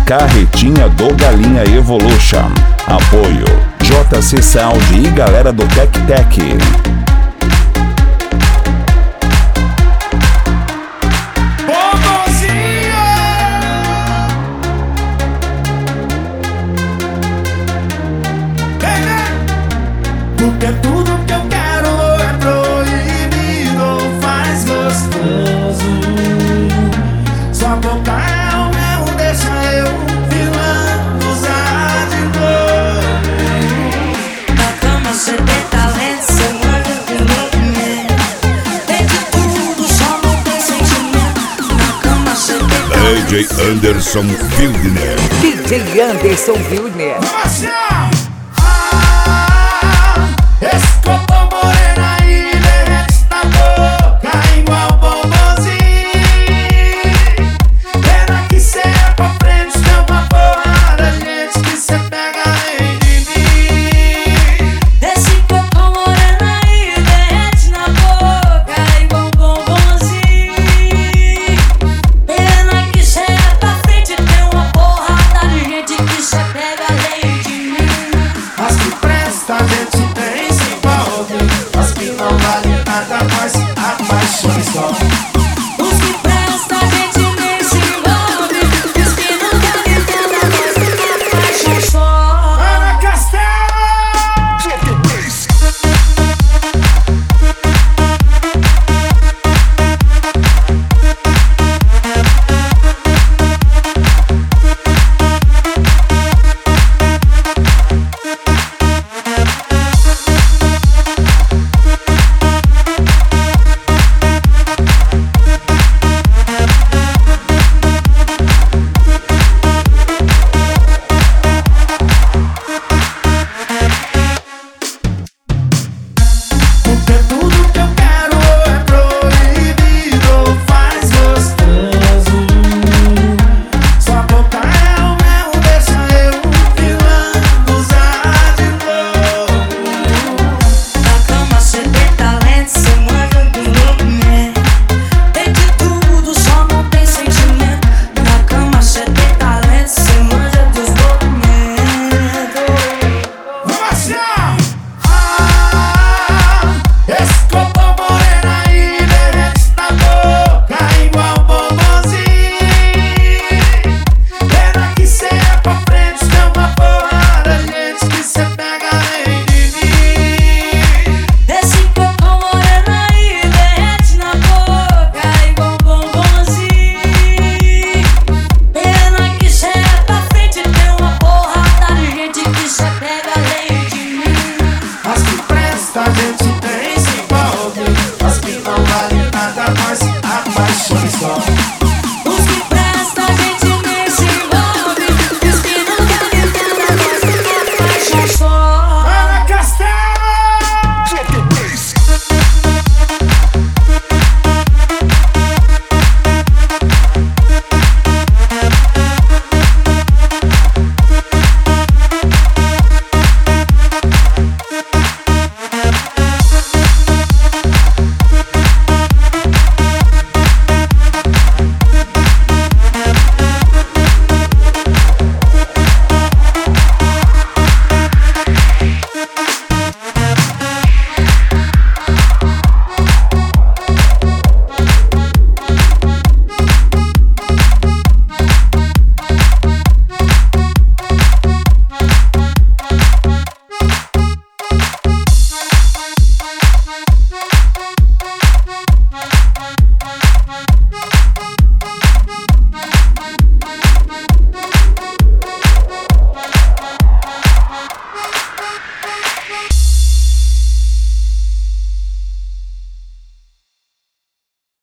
Carretinha do Galinha Evolution. Apoio JC Sound e galera do Tec Tec. Porque tudo que eu quero é proibido, faz gostoso. Sua boca é o meu, deixa eu filando, usar de novo. Na cama você tem talento, seu olho de movimento. Tem de tudo, só não tem sentimento. Na cama você tem talento. DJ Anderson Wildner. DJ Anderson Wildner. Marcial!